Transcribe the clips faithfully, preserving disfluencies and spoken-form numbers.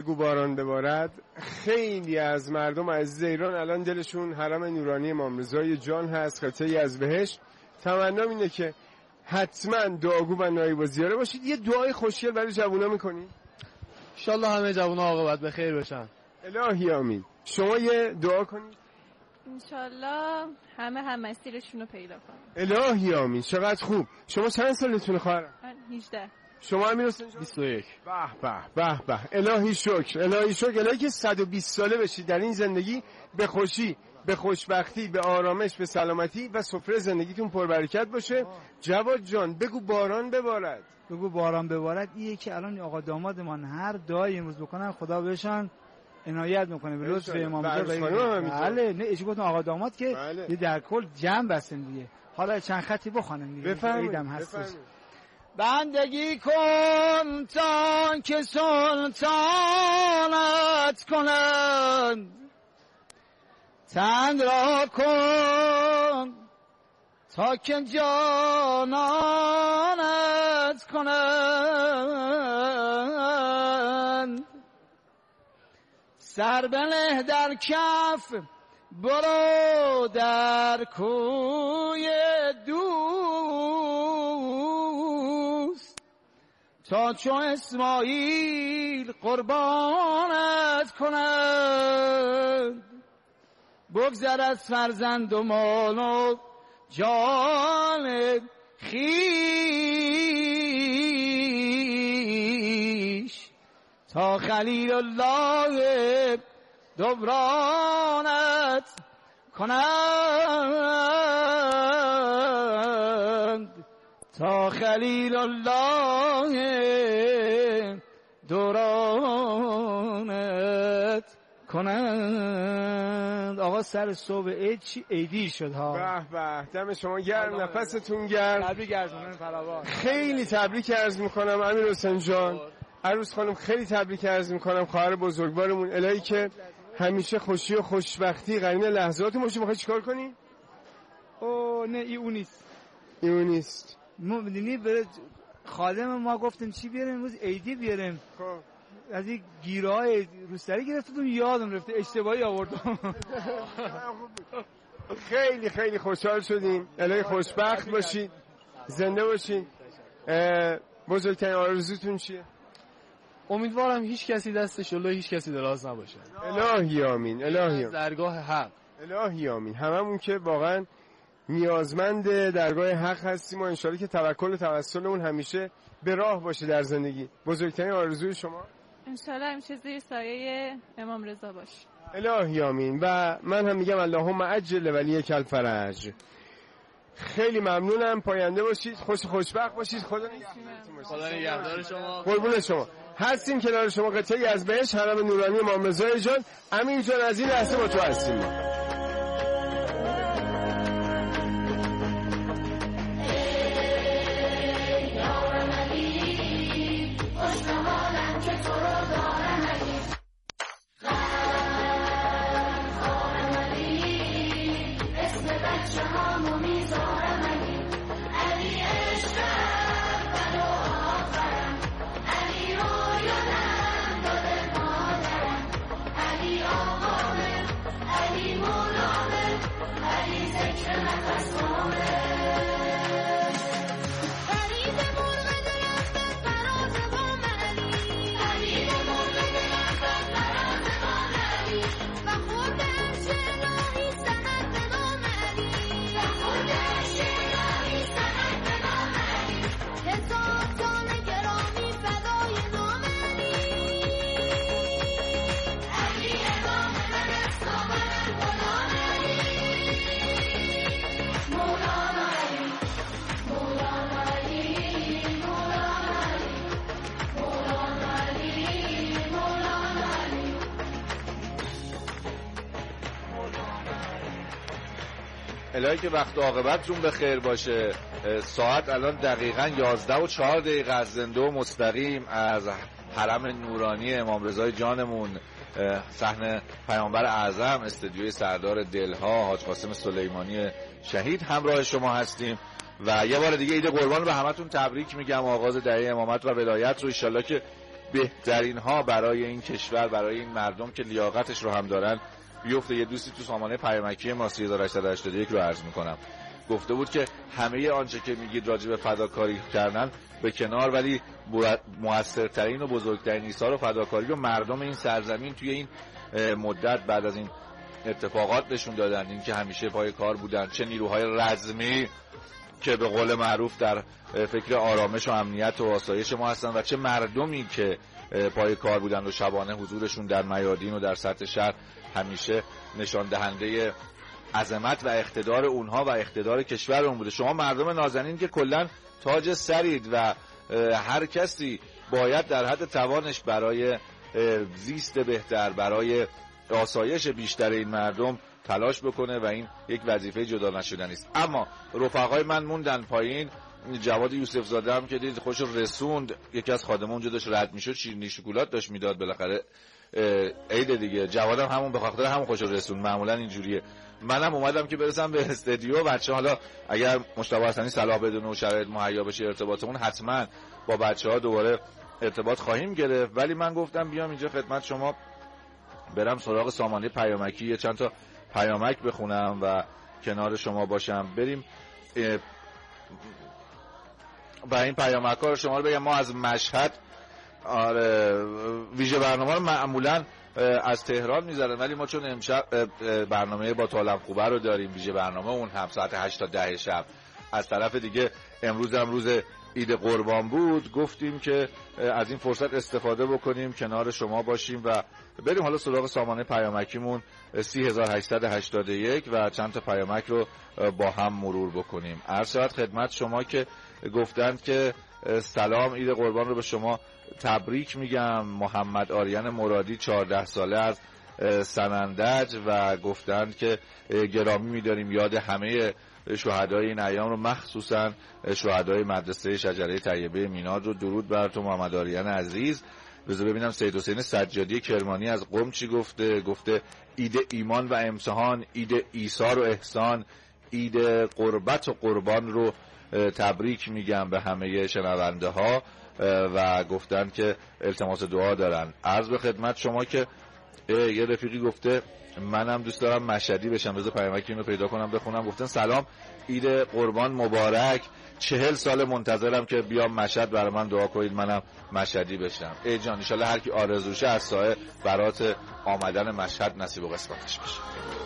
بگو باران ببارد. خیلی از مردم عزیز ایران الان دلشون حرم نورانی امام رضای جان هست، قطعی از بهشت. تمنام اینه که حتما دعاگو و نایب و زیاره باشید. یه دعای خوشگل برای جوونا میکنید؟ انشالله همه جوونا عاقبت به خیر بشن. الهی آمین. شما یه دعا کنید. انشالله همه هم مسیرشون رو پیدا کنن. الهی آمین. چقدر خوب. شما چند سالتونه خواهرم؟ من هجده. شما امیر حسین جان؟ بیست و یک. به به به به. الهی شکر، الهی شکر. الهی که صد و بیست ساله بشید در این زندگی، به خوشی، به خوشبختی، به آرامش، به سلامتی و سفره زندگیتون پربرکت باشه. جواد جان بگو باران ببارد. بگو باران ببارد. ایه که الان آقا دامادمان هر دعایی امروز بکنن خدا بهشان عنایت میکنه به لطف امام رضا. بله نه اجازه گفتم آقا داماد که بله. در کل جمع بستن دیگه. حالا چند خطی بخونم دیگه. بفرمایید. بندگی کن تا که سلطانت کنند، تن را کن تا که جانانت کنند، سر بنه در کف برو در کوی دوست، تا چو اسماعیل قربانت کند، بگذر از فرزند و مال و جان خویش، تا خلیل الله دبرانت کنند، تا خلیل الله دورانت کنند. آقا سر صبح عید چی عیدی شد ها. به به. دم شما گرم، نفستون گرم. تبریک عرض فراوان. خیلی تبریک عرض میکنم امیر حسین جان، عروس خانم خیلی تبریک عرض میکنم. خواهر بزرگوارمون الهی که همیشه خوشی و خوشبختی قرین لحظات باشه. میخوای چیکار کنی؟ اوه نه ای اون نیست. ای اون نیست. ما میدونی بره خادم ما گفتیم چی بیاریم امروز عیدی بیاریم. خب از این گیرهای روسری گرفتم یادم رفته اشتباهی آوردم. خیلی خیلی خوشحال شدیم. الهی خوشبخت باشید، زنده باشید. بزرگترین آرزوتون چیه؟ امیدوارم هیچ کسی دستش جلو هیچ کسی دراز نباشه. الهی آمین. الهی آمین. درگاه حق. الهی آمین. هممون که واقعا نیازمند درگاه حق هستیم و انشالله که توکل و توسلمون همیشه به راه باشه در زندگی. بزرگترین آرزوی شما؟ انشالله همیشه زیر سایه امام رضا باشه. الهی آمین. و من هم میگم اللهم عجل ولیک الفرج. خیلی ممنونم. پاینده باشید، خوش خوشبخت باشید. خدا خدا نگهدار شما. قربون شما. هستیم کنار شما. قطعی از بهشت حرم نورانی امام رضا جان. امین جان از این لحظه با تو هستیم ما. الهی که وقت عاقبتتون به خیر باشه. ساعت الان دقیقاً یازده و چهار دقیقه از زنده و مستقیم از حرم نورانی امام رضای جانمون، صحن پیامبر اعظم، استدیوی سردار دلها حاج قاسم سلیمانی شهید همراه شما هستیم و یه بار دیگه عید قربان رو به همتون تبریک میگم. آغاز دهه امامت و ولایت رو ان شاءالله که بهترین ها برای این کشور، برای این مردم که لیاقتش رو هم دارن بیفته. یه دوستی تو سامانه پیامکی ما سه هزار و هشتصد و هشتاد و یک رو عرض میکنم گفته بود که همه آنچه که میگید راجع به فداکاری کردن به کنار، ولی موثرترین و بزرگترین ایثار و فداکاری رو مردم این سرزمین توی این مدت بعد از این اتفاقات نشون دادن. این که همیشه پای کار بودن، چه نیروهای رزمی که به قول معروف در فکر آرامش و امنیت و آسایش ما هستن و چه مردمی که پای کار بودن و شبانه حضورشون در میادین و در سطح شهر همیشه نشان دهنده عظمت و اقتدار اونها و اقتدار کشورمون بوده. شما مردم نازنین که کلا تاج سرید و هر کسی باید در حد توانش برای زیست بهتر، برای آسایش بیشتر این مردم تلاش بکنه و این یک وظیفه جدا نشدنی است. اما رفقای من موندن پایین. جواد یوسف زاده هم که دید خوش رسوند، یکی از خادمون اونجا داشت رد میشد، شیرینی شکلات داشت میداد، بالاخره عید دیگه. جوادم همون به خاطر همون خوش رسوند، معمولا اینجوریه. منم اومدم که برسم به استودیو. بچه‌ها حالا اگر مجتبی حسنی صلاح بدونه و شرایط مهیا بشه ارتباطمون، حتما با بچه‌ها دوباره ارتباط خواهیم گرفت. ولی من گفتم بیام اینجا خدمت شما، برم سراغ سامانه پیامکی، یه چند تا پیامک بخونم و کنار شما باشم. بریم و این پیامک‌ها رو شما رو بگم. ما از مشهد آره ویژه برنامه رو معمولاً از تهران میذارن، ولی ما چون امشب برنامه با طالب خوبه رو داریم، ویژه برنامه اون هم ساعت هشت تا ده شب. از طرف دیگه امروز هم روز عید قربان بود، گفتیم که از این فرصت استفاده بکنیم کنار شما باشیم و بریم حالا سراغ سامانه پیامکیمون سه هزار و هشتصد و هشتاد و یک و چند تا پیامک رو با هم مرور بکنیم. عرض شود خدمت شما که گفتند که سلام، عید قربان رو به شما تبریک میگم. محمد آریان مرادی چهارده ساله از سنندج و گفتند که گرامی می‌داریم یاد همه شهدای این ایام رو، مخصوصا شهدای مدرسه شجره طیبه میناد رو. درود بر تو محمد آریان عزیز. بذار ببینم سید حسین سجادی کرمانی از قم چی گفته. گفته عید ایمان و امتحان، عید ایثار و احسان، عید قربت و قربان رو تبریک میگم به همه شنونده ها و گفتن که التماس دعا دارن. عرض به خدمت شما که یه رفیقی گفته منم دوست دارم مشهدی بشم، بذار پیامکی اینو پیدا کنم بخونم. گفتن سلام، عید قربان مبارک، چهل سال منتظرم که بیام مشهد، برای من دعا کنید منم مشهدی بشم. ای جان ان شاءالله هر کی آرزوشه از سایه برات آمدن مشهد نصیب و قسمتش بشه.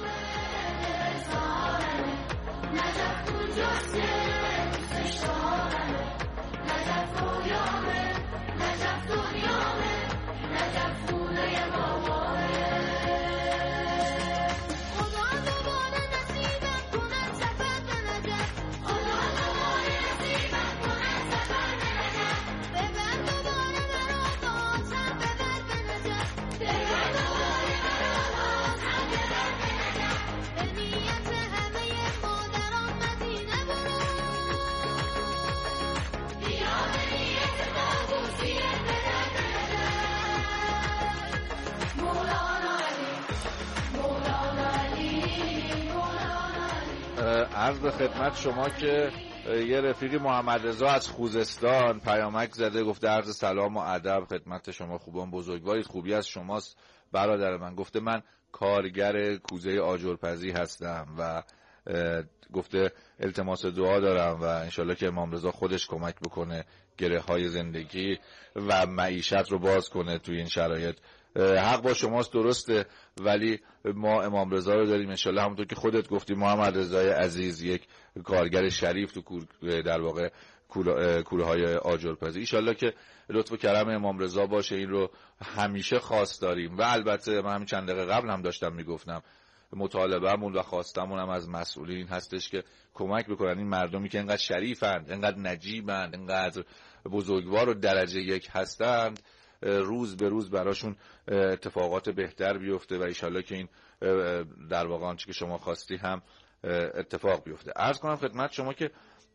عرض به خدمت شما که یه رفیقی محمد رضا از خوزستان پیامک زده، گفته عرض سلام و ادب خدمت شما خوبان بزرگوارید، خوبی از شماست برادر من. گفته من کارگر کوزه آجرپزی هستم و گفته التماس دعا دارم و انشالله که امام رضا خودش کمک بکنه گره های زندگی و معیشت رو باز کنه توی این شرایط. حق با شماست، درسته، ولی ما امام رضا رو داریم انشالله همونطور که خودت گفتی محمد رضای عزیز، یک کارگر شریف تو کور در واقع کوره های آجرپزی. انشالله که لطف و کرم امام رضا باشه، این رو همیشه خواست داریم. و البته من همین چند دقیقه قبل هم داشتم میگفتم مطالبه‌مون و خواستمون هم از مسئولین هستش که کمک بکنن این مردمی که انقدر شریفند، انقدر نجیبند، انقدر بزرگوار و درجه یک هستند، روز به روز براشون اتفاقات بهتر بیفته و انشالله که این در واقع آنچه که شما خواستی هم اتفاق بیفته. عرض کنم خدمت شما که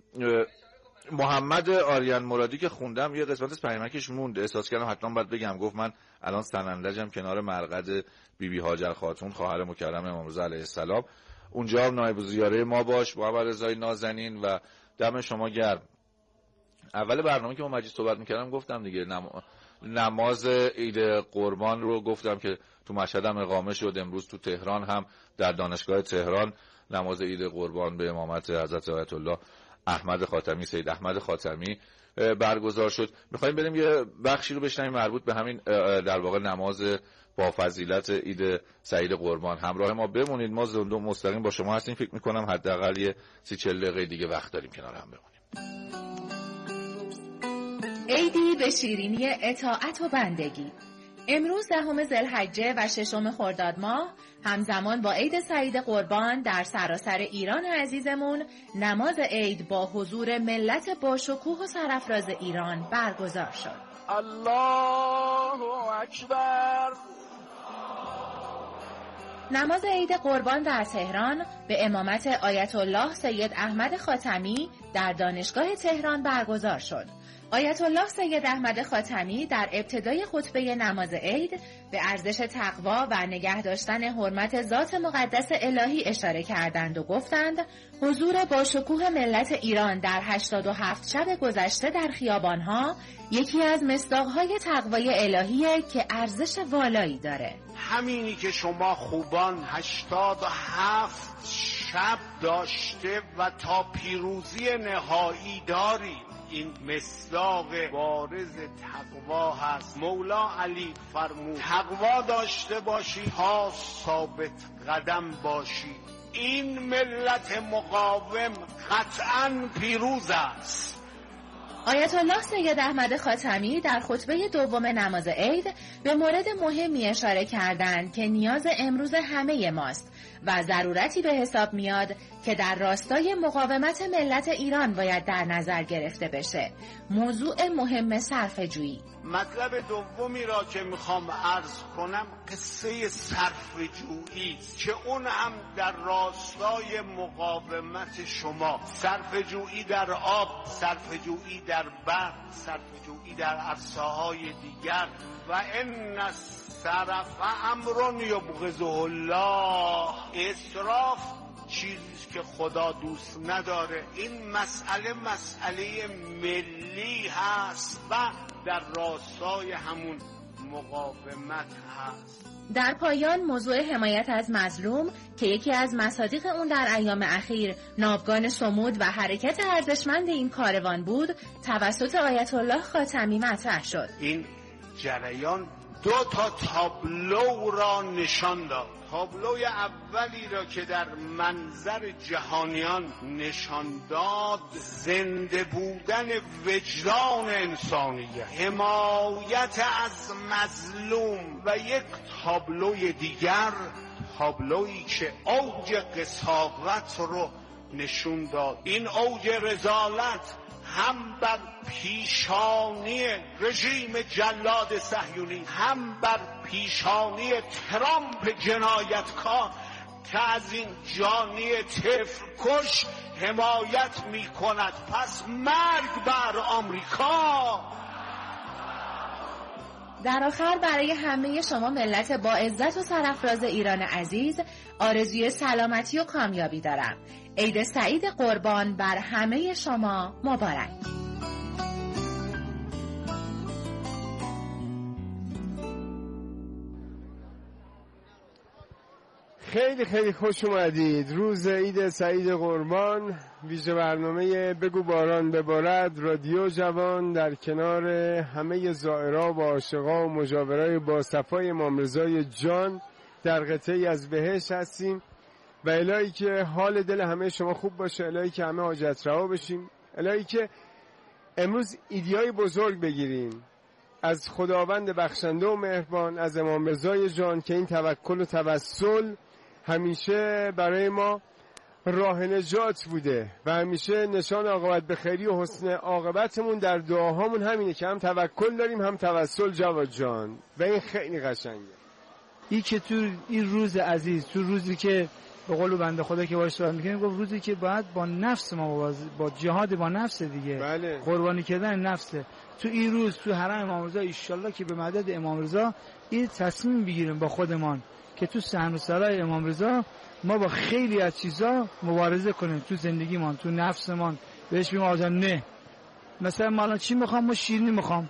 محمد آریان مرادی که خوندم یه قسمت از پیامکش موند، احساس کردم حتما باید بگم. گفت من الان سنندجم کنار مرقد بی بی هاجر خاتون خواهر مکرم امام رضا علیه السلام، اونجا هم نایب الزیاره ما باش محمد رضای نازنین و دم شما گرم. اول برنامه که ما مجید صحبت میکردم گفتم دیگه نم... نماز عید قربان رو گفتم که تو مشهد هم اقامه شد، امروز تو تهران هم در دانشگاه تهران نماز عید قربان به امامت حضرت آیت الله احمد خاتمی، سید احمد خاتمی برگزار شد. میخوایم بریم یه بخشی رو بشنویم مربوط به همین در واقع نماز با فضیلت عید سعید قربان. همراه ما بمونید، ما زنده مستقیم با شما هستیم. فکر میکنم حداقل یه سی چهل دقیقه دیگه وقت داریم کنار هم بمونیم. عیدی به شیرینی اطاعت و بندگی. امروز دهم ذوالحجه و ششم خرداد ماه همزمان با عید سعید قربان در سراسر ایران عزیزمون نماز عید با حضور ملت باشکوه و سرافراز ایران برگزار شد. الله اکبر. نماز عید قربان در تهران به امامت آیت الله سید احمد خاتمی در دانشگاه تهران برگزار شد. آیت الله سید احمد خاتمی در ابتدای خطبه نماز عید به ارزش تقوا و نگه داشتن حرمت ذات مقدس الهی اشاره کردند و گفتند حضور باشکوه ملت ایران در هشتاد و هفت شب گذشته در خیابانها یکی از مصداقهای تقوای الهیه که ارزش والایی داره. همینی که شما خوبان هشتاد و هفت شب داشته و تا پیروزی نهایی دارید، این مصداق بارز تقوا هست. مولا علی فرمود تقوا داشته باشی تا ثابت قدم باشی. این ملت مقاوم قطعاً پیروز است. آیت الله سید احمد خاتمی در خطبه دوم نماز عید به مورد مهمی اشاره کردند که نیاز امروز همه ماست و ضرورتی به حساب میاد که در راستای مقاومت ملت ایران باید در نظر گرفته بشه. موضوع مهم صرفه‌جویی. مطلب دومی را که میخوام عرض کنم قصه صرفه‌جویی است که اون هم در راستای مقاومت شما. صرفه‌جویی در آب، صرفه‌جویی در برق، صرفه‌جویی در عرصه‌های دیگر. و ان الصرف امر یبغضه الله. اسراف چیزی که خدا دوست نداره. این مسئله مسئله ملی هست و در راستای همون مقاومت هست. در پایان موضوع حمایت از مظلوم که یکی از مصادیق اون در ایام اخیر ناوگان صمود و حرکت ارزشمند این کاروان بود توسط آیت الله خاتمی مطرح شد. این جریان دو تا تابلو را نشان داد. تابلوی اولی را که در منظر جهانیان نشان داد زنده بودن وجدان انسانیه، حمایت از مظلوم. و یک تابلوی دیگر، تابلویی که اوج قساوت رو نشون داد. این اوج رذالت هم بر پیشانی رژیم جلاد صهیونی، هم بر پیشانی ترامپ جنایتکار که از این جانی طفل کش حمایت می کند. پس مرگ بر آمریکا. در آخر برای همه شما ملت با عزت و سرافراز ایران عزیز آرزوی سلامتی و کامیابی دارم. عید سعید قربان بر همه شما مبارک. خیلی خیلی خوش اومدید. روز عید سعید قربان، ویژه برنامه بگو باران ببارد رادیو جوان در کنار همه زائرها و عاشقا و مجاورای با صفای امام رضای جان در قطعی از بهشت هستیم و الهی که حال دل همه شما خوب باشه، الهی که همه حاجت رها بشیم، الهی که امروز ایدیای بزرگ بگیریم از خداوند بخشنده و مهربان، از امام رضای جان که این توکل و توسل همیشه برای ما راه نجات بوده و همیشه نشان عاقبت به خیری و حسن عاقبتمون در دعاهامون همینه که هم توکل داریم هم توسل. جواد جان و این خیلی قشنگه. این که تو این روز عزیز، تو روزی که به قول بنده خدا که باش صحبت می‌کنیم، گفت روزی که باید با نفس ما مبارزه، با جهاد با نفس دیگه، بله. قربانی کردن نفسه. تو این روز تو حرم امام رضا ان شاءالله که به مدد امام رضا این تصمیم بگیریم با خودمان که تو صحن و سرای امام رضا ما با خیلی از چیزا مبارزه کنیم تو زندگیمان، تو نفسمان. بهش بگیم آقا نه، مثلا ما الان چی میخوام؟ ما شیرینی میخوام،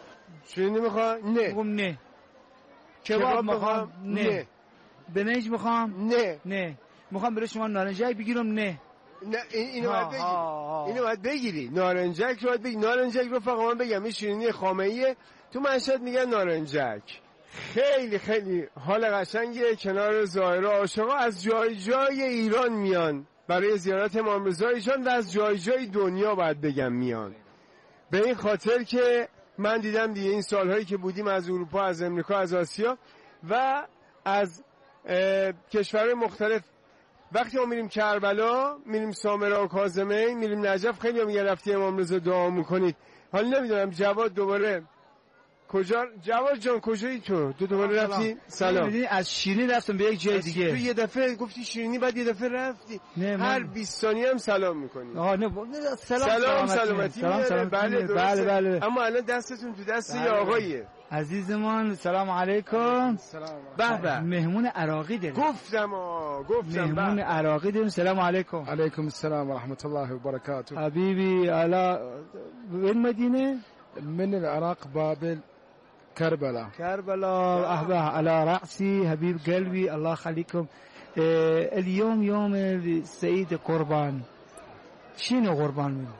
شیرینی میخوام؟ نه. میگم نه. کباب میخوام؟ نه. بنیج میخوام؟ نه. نه. میخوام برای شما نارنجک بگیرم؟ نه. نه اینو باید بگیری. اینو باید بگیری. نارنجک رو باید بگیری. نارنجک رو فقط من بگم این شیرینی خامه‌ایه. تو مشهد میگن نارنجک. خیلی خیلی حال قشنگیه. کنار ظاهر عاشقا از جای جای ایران میان برای زیارت امام رضا ایشان و از جای جای دنیا باید بگم میان. به این خاطر که من دیدم دیگه این سالهایی که بودیم از اروپا، از امریکا، از آسیا و از کشورهای مختلف، وقتی ما میریم کربلا، میریم سامرا و کاظمین، میریم نجف، خیلی هم میگن رفتی امام رضا دعا میکنید. حالا نمیدونم جواد دوباره کجا؟ جواد جان کجایی تو؟ تو دوباره رفتی؟ سلام. از شیرینی رفتم به یک جای دیگه. تو یه دفعه گفتی شیرینی بعد یه دفعه رفتی. هر بیست ثانیه هم سلام میکنی. آها نه سلام سلام سلامتی. سلام سلام بله بله بله. اما الان دستتون تو دست یه آقاییه. عزیزمان سلام علیکم. به به. مهمون عراقی داریم. گفتم آ گفتم مهمون عراقی داریم. سلام علیکم. علیکم السلام و رحمت الله و برکاته. حبیبی الا وين مدينه؟ من العراق بابل كربلاء. كربلاء أحبه على رأسي حبيب قلبي الله يخليكم. اه اليوم يوم السيد قربان. شنو قربان منه؟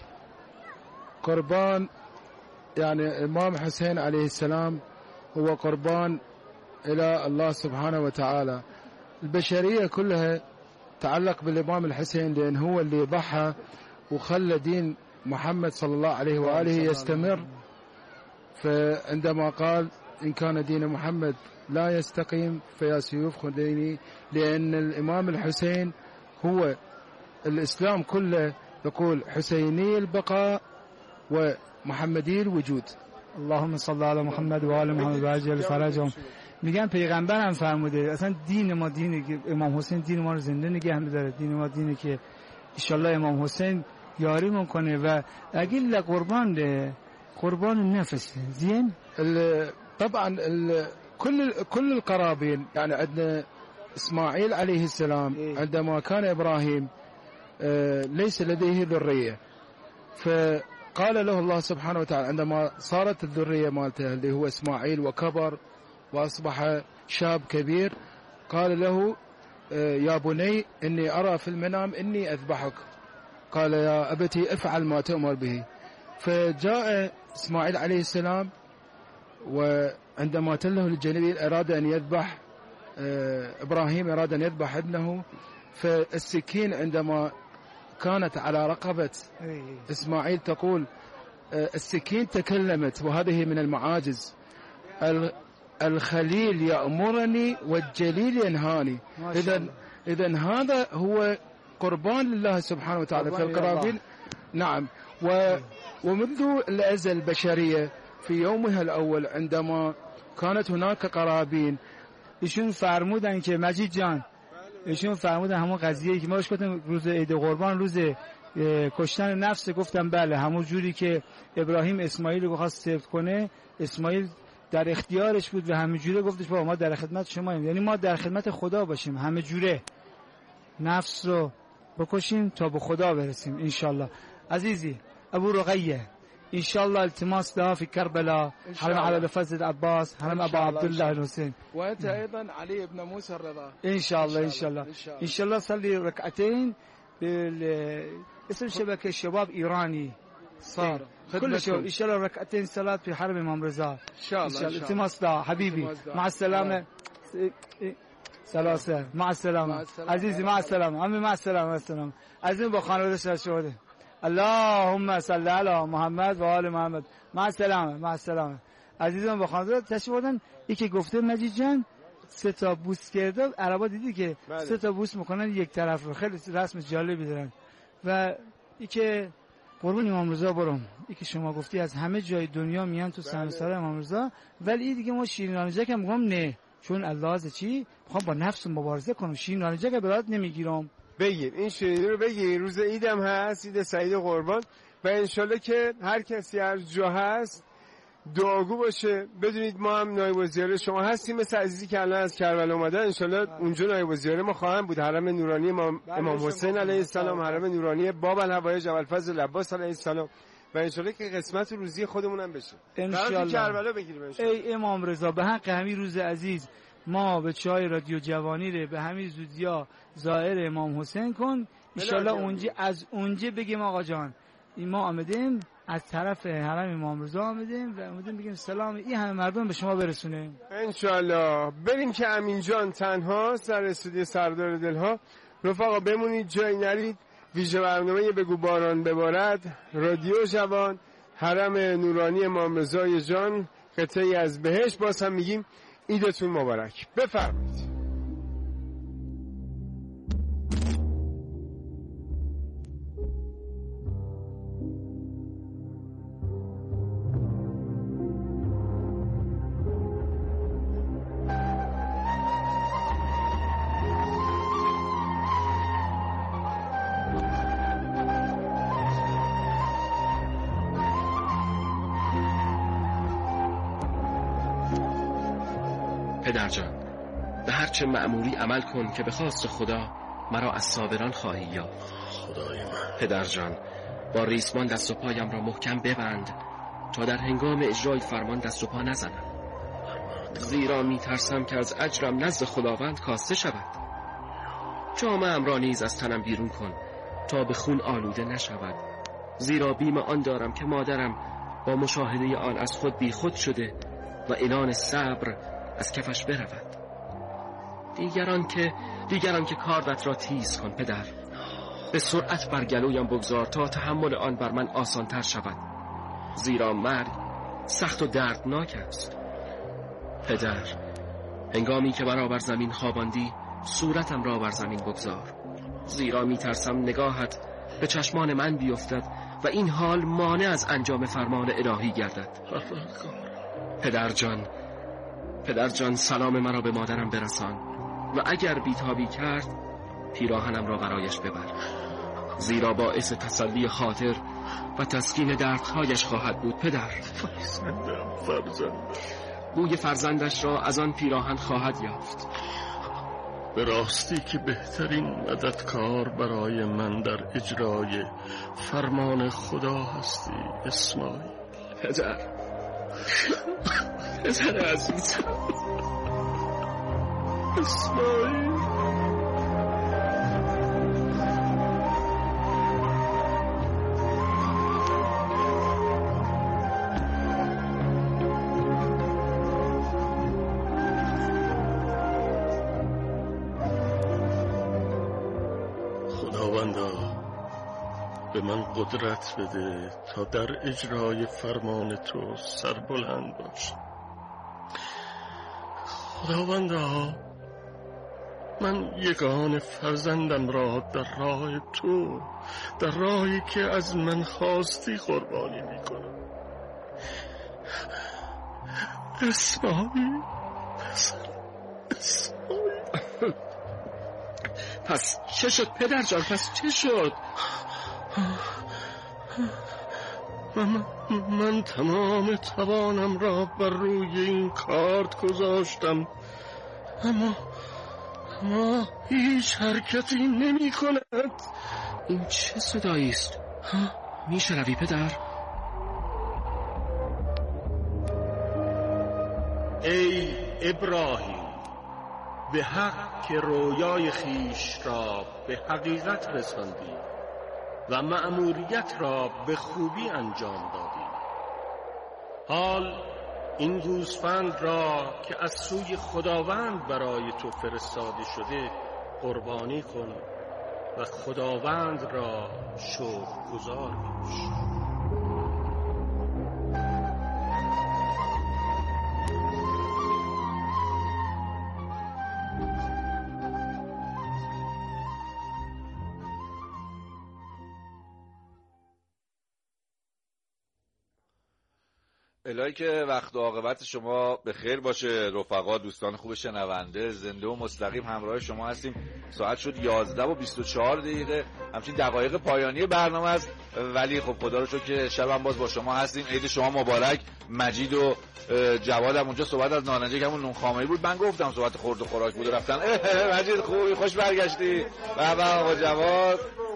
قربان يعني الإمام حسين عليه السلام هو قربان إلى الله سبحانه وتعالى. البشرية كلها تعلق بالإمام الحسين لأن هو اللي ضحى وخلى دين محمد صلى الله عليه وآله يستمر. فعندما قال إن كان دين محمد لا يستقيم فيا سيوف خذيني، لأن الإمام الحسين هو الإسلام كله يقول حسيني البقاء ومحمدي الوجود. اللهم صل على محمد و آل محمد و عجل فرجهم. میگن پیغمبر هم فرموده اصلا دین ما دینی که امام حسین دین ما رو زنده نگه می‌داره. دین ما دینی که ان شاء الله امام حسین یاری میکنه و اگه قربان ده قربان النفس زين. طبعا كل كل القرابين يعني عندنا اسماعيل عليه السلام عندما كان ابراهيم ليس لديه ذريه، فقال له الله سبحانه وتعالى عندما صارت الذريه مالته اللي هو اسماعيل وكبر واصبح شاب كبير، قال له يا بني اني ارى في المنام اني اذبحك. قال يا ابتي افعل ما تؤمر به. فجاء إسماعيل عليه السلام وعندما تله الجليل أراد أن يذبح إبراهيم أراد أن يذبح ابنه، فالسكين عندما كانت على رقبة إسماعيل تقول السكين تكلمت، وهذه من المعاجز. الخليل يأمرني والجليل ينهاني. إذن إذن هذا هو قربان لله سبحانه وتعالى في القرابين. نعم. و ومنذ الأزل البشرية في يومها الأول عندما كانت هناك قرابين ایشون فرمودن که مجید جان ایشون فرمودن همون قضیه‌ای که ما روش گفتم روز عید قربان روز کشتن نفس، گفتم بله همون جوری که ابراهیم اسماعیل رو خواست سفت کنه، اسماعیل در اختیارش بود و همه جوره گفتش بابا ما در خدمت شماییم، یعنی ما در خدمت خدا باشیم، همه جوره نفس رو بکشیم تا به خدا برسیم ان شاء الله. عزیزی ابو رقیه ان شاء الله التماس ده في كربلاء، حرم على الفز العباس، حرم ابو عبد الله الحسين، وانت ايضا علي بن موسى الرضا ان شاء الله ان شاء الله ان شاء الله. صلي ركعتين اسم شبكه شباب ايراني صار كل شيء ان شاء الله، ركعتين صلاه في حرم امام رضا ان شاء الله. التماس ده حبيبي مع السلامه. سلاسه مع السلامه عزيزي مع السلامه عمي مع السلامه مع السلامه. عزيزي با خانواده شهاده اللهم صل علی محمد و آل محمد. مع السلامه مع السلامه. عزیزان با خانواده تشریف بردن. یکی گفته مجید جان سه تا بوس کرده، عربا دیدی که سه تا بوس میکنن یک طرف رو، خیلی رسم جالبی دارن. و یکی قربون امام رضا برم، یکی شما گفتی از همه جای دنیا میان تو سمسار امام رضا، ولی این دیگه ما شیرین رانجک هم میگم نه، چون الله از چی میخوام با نفس مبارزه کنم، شیرین رانجک برات نمیگیرم. بگیر این شیرینی رو بگیر، روز عیدم هست، عید سعید قربان، و انشالله که هر کسی هر جا هست دعاگو باشه. بدونید ما هم نایب الوزیر شما هستیم، مثل عزیزی که الان از کربلا اومده، انشالله اونجا نایب الوزیر ما خواهم بود. حرم نورانی امام, امام حسین علیه السلام، حرم نورانی باب الهوایج ابوالفضل العباس علیه السلام، و انشالله که قسمت روزی خودمون هم بشه. انشالله کربلا بگیریم انشالله. ای امام رضا به حق همین روز عزیز ما به چای رادیو جوانی ره به همین زودیا زائر امام حسین کن انشالله اونجا از اونجا بگیم آقا جان این ما آمدیم از طرف حرم امام رضا آمدیم و آمدیم بگیم سلام این همه مردم به شما برسونه انشالله. بریم که امین جان تنها سر استودیو سردار دلها. رفقا بمونید جای نرید. ویژه برنامه بگو باران ببارد، رادیو جوان، حرم نورانی امام رضای جان، قطعی از بهشت. باز هم میگیم عیدتون مبارک. بفرمایید. پدرجان به هر چه مأموری عمل کن که به خواست خدا مرا از صابران خواهی یافت. خدای من. پدرجان با ریسمان دست و پایم را محکم ببند تا در هنگام اجرای فرمان دست و پا نزنم، زیرا می ترسم که از اجرم نزد خداوند کاسته شود. جامه‌ام را نیز از تنم بیرون کن تا به خون آلوده نشود، زیرا بیم آن دارم که مادرم با مشاهده آن از خود بی خود شده و عنان صبر از کفش برود. دیگران که دیگران که کاردت را تیز کن پدر، به سرعت بر گلویم بگذار تا تحمل آن بر من آسان تر شود، زیرا مرگ سخت و دردناک است. پدر هنگامی که مرا بر زمین خواباندی صورتم را بر زمین بگذار، زیرا می ترسم نگاهت به چشمان من بیفتد و این حال مانع از انجام فرمان الهی گردد. پدر جان پدر جان سلام مرا به مادرم برسان و اگر بیتابی کرد پیراهنم را برایش ببر، زیرا باعث تسلی خاطر و تسکین دردهایش خواهد بود. پدر بوی فرزندش را از آن پیراهن خواهد یافت. به راستی که بهترین مددکار برای من در اجرای فرمان خدا هستی اسماعیل. پدر پدر عزیزم اسماعیل. خداوندا به من قدرت بده تا در اجرای فرمان تو سربلند باشم. خداوندا من یگان فرزندم را در راه تو، در راهی که از من خواستی قربانی میکنم. اسماعیل اسماعیل پس چه شد پدر جان؟ پس چه شد؟ من, من تمام توانم را بر روی این کارت گذاشتم، اما اما هیچ حرکتی نمی کند. این چه صدایی است؟ می شنوی پدر؟ ای ابراهیم، به حق که رویای خیش را به حقیقت رساندی و مأموریت را به خوبی انجام دادی. حال این گوسفند را که از سوی خداوند برای تو فرستاده شده قربانی کن و خداوند را شکرگزار باش. الهی که وقت و عاقبت شما به خیر باشه رفقا، دوستان خوب شنونده. زنده و مستقیم همراه شما هستیم. ساعت شد یازده و بیست و چهار دقیقه، همچنین دقایق پایانی برنامه است، ولی خب خدا رو شکر که شبم باز با شما هستیم. عید شما مبارک. مجید و جواد هم اونجا صحبت از نانجک همون نون خامه‌ای بود، من گفتم صحبت خورد و خوراک بود، رفتن. مجید خوبی، خوش برگشتی. و و آقا جواد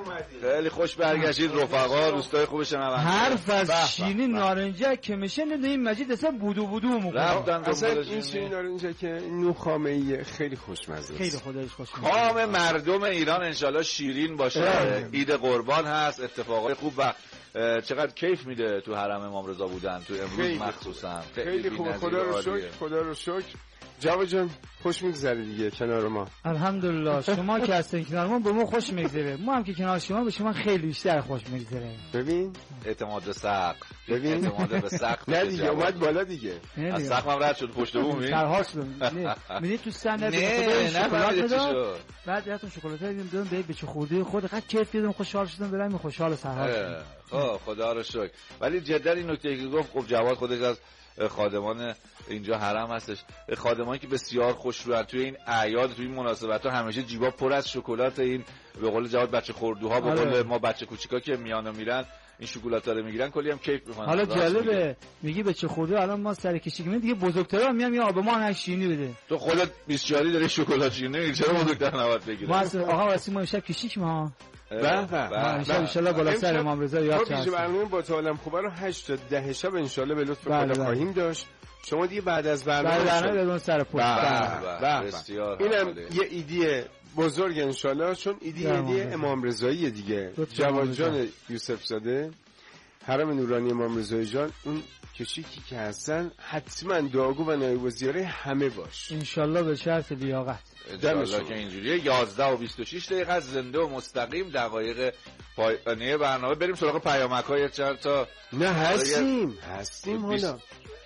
خیلی خوش برگشتید رفقا، دوستای خوب شنونده. حرف از شیرین نارنجک که میشه نه این مجید اصلا بودو بودو میکنه. اصلا این شیرین نارنجک که نوخامه‌ای خیلی خوشمزه است. خیلی خدایش خوشمزه. کام مردم ایران انشالله شیرین باشه. عید قربان هست، اتفاقای خوب و چقدر کیف میده تو حرم امام رضا بودن تو امروز مخصوصا. خیلی خوب، خدا رو شکر، خدا رو شکر. جواد جان خوش میگذره دیگه کنار ما. الحمدلله. شما که هستین کنار ما به ما خوش میگذره، ما هم که کنار شما به شما خیلی بیشتر خوش میگذره. ببین اعتماد به سقف، ببین اعتماد به سقف نه دیگه اومد بالا دیگه. از سقف هم رد شد پشت بوم. این سرهاش میدید تو صندوق شکلات میداد، بعد رفتم شکلات میدادم به بچه خورده خود قد کیف کردم، خوشحال شدم، برام خوشحال سرهاش. خب خدا رو شکر. ولی جدا این نکته که گفت، خب جواد خودش از خادمان اینجا حرم هستش، خادمانی که بسیار خوشروان توی این اعیاد، توی این مناسبت‌ها همیشه جیبا پر از شکلات. این به قول جواد بچه خردوها، به قول ما بچه کوچیکا که میانا میرن این شکلات‌ها رو میگیرن، کلی هم کیف می‌کنن. حالا جالبه میگی بچه خردو، الان ما سر کشی کنیم دیگه بزرگترا میام یا آب ما هم شیرینی بده. تو خودت بیست چهاری داری شکلات شیرینی، چرا بزرگتر نباید بگیری؟ ما آقا واسه ما امشب کشیک ما به به ان شاء الله بالا سر امام رضا یاد کرد. برنامه با تعالیم خوبه رو هشت تا ده شب ان شاء الله به لطف خدا خواهیم داشت. شما دیگه بعد از برنامه برنامه بدون سر پشت. بسیار اینم یه ایدی بزرگ ان شاء الله، چون ایدی ایدی امام رضایی دیگه. جواد جان یوسف زاده حرم نورانی امام رضای جان، اون کشیکی که هستن حتما دعاگو و نایب الوزیره همه باش ان شاء الله به شرط لیاقت. انشالله که اینجوریه. یازده و بیست و شش دقیقه زنده و مستقیم دقایق پایانی برنامه. بریم سراغ پیامک‌های چند تا. نه هستیم هستیم حالا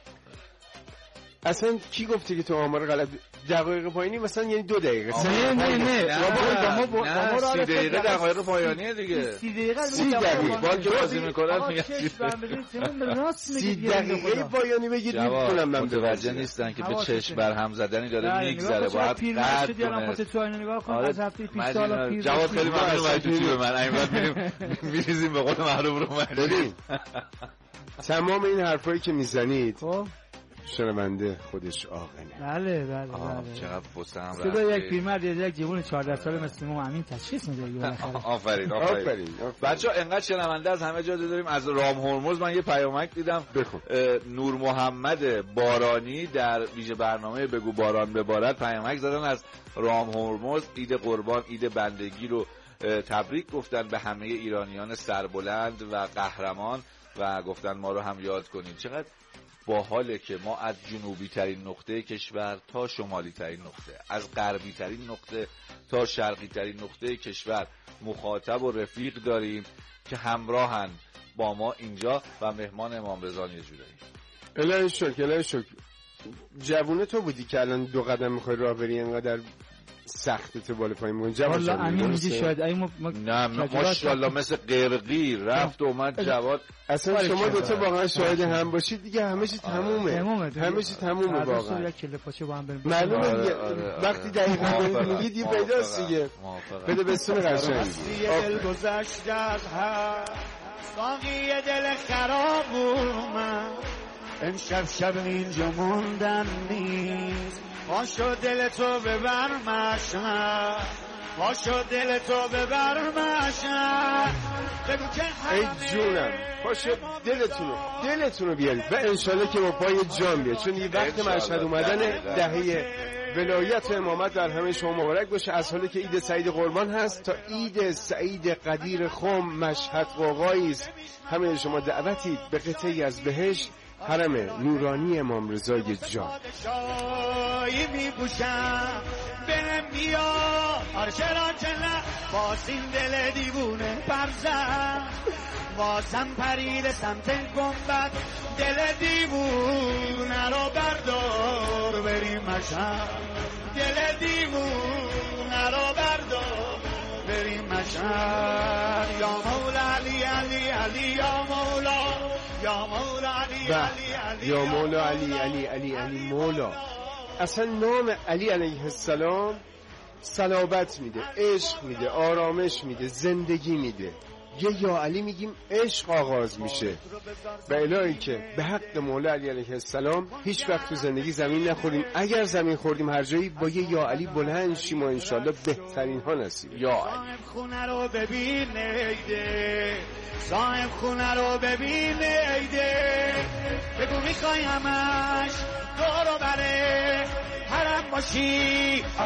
اصلا کی گفته که تو آمار غلط؟ دقایق پایانی مثلا یعنی دو دقیقه. نه نه نه بابا ما سی دقیقه دقایق پایانیه دیگه. سی دقیقه سی دقیقه بال که بازی میکنن میگن سی دقیقه پایانی بگید میتونم من متوجه نیستن که به چشم بر هم زدنی داره میگذره. باید قد کنه. جواد خیلی ممنون تو تیم من. اینقدر میریم میریزیم به قول معروف رو ببین تمام این حرفایی که میزنید شنونده خودش آقنه. بله بله بله. چقدر فسم رفت. صدا یک پیرمرد یا یک جوان چهارده ساله مثل ما همین تشخیص میده. آفرین آفرین. بچه‌ها انقدر شنونده از همه جا داریم. از رام هرمز من یه پیامک دیدم. نور محمد بارانی در ویژه برنامه بگو باران ببارد پیامک زدن از رام هرمز. عید قربان، عید بندگی رو تبریک گفتن به همه ایرانیان سربلند و قهرمان و گفتن ما رو هم یاد کنید. چقدر با حاله که ما از جنوبی ترین نقطه کشور تا شمالی ترین نقطه، از غربی ترین نقطه تا شرقی ترین نقطه کشور مخاطب و رفیق داریم که همراهن با ما اینجا و مهمان امام رضا یه جورایی. الهی شکر الهی شکر. جوونه تو بودی که الان دو قدم میخوای راه بری انقدر سخته بالا پایین میگن. جواد والله امین میگه شاید ای ما نه ماشاءالله مثل قرقیر رفت اومد جواد. اصلا شما دو تا واقعا شاهد هم باشید دیگه همه چی تمومه. همه چی تمومه واقعا. یک کله پاچه با هم بریم. معلومه وقتی دقیقاً میگید یه پیداست دیگه. بده بسون قشنگ. دل گذشت از هم ساقی دل خراب اومد امشب شب اینجا موندن نیست. پاشو دل تو ببر مشن، پاشو دل تو ببر مشن، بگو که ای جونم پاشو دلتونو دلتونو بیارید و انشالله که با پای جان بیاد، چون یه وقت مشهد اومدن دهه ولایت امامت در همه شما مبارک باشه. از حالی که عید سعید قربان هست تا عید سعید قدیر خم مشهد قوقایی است. همه شما دعوتید به قطعی از بهشت حرم نورانی امام رضای جان. شایی میپوشم برم بیا آرشران چنه باسین دل دیوونه پرزم واسم پرید سمت گنبد دل دیوونه رو بردار بریم مشم دل دیوونه رو بردار بریم مشم یا مولا علی علی علی یا مولا یا مولا علی علی علی یا مولا علی علی علی علی مولا. اصلا نام علی علیه السلام صلابت میده، عشق میده، آرامش میده، زندگی میده. یه یا علی میگیم عشق آغاز میشه. و الهی که به حق مولا علی علیه السلام هیچ وقت تو زندگی زمین نخوریم، اگر زمین خوردیم هر جایی با یه یا علی بلند شیم و انشالله بهترین ها نصیب. یا علی خونه رو ببین ایده، صاحب خونه رو ببین ایده، بگو میخوای همش دورو بره حرم باشی.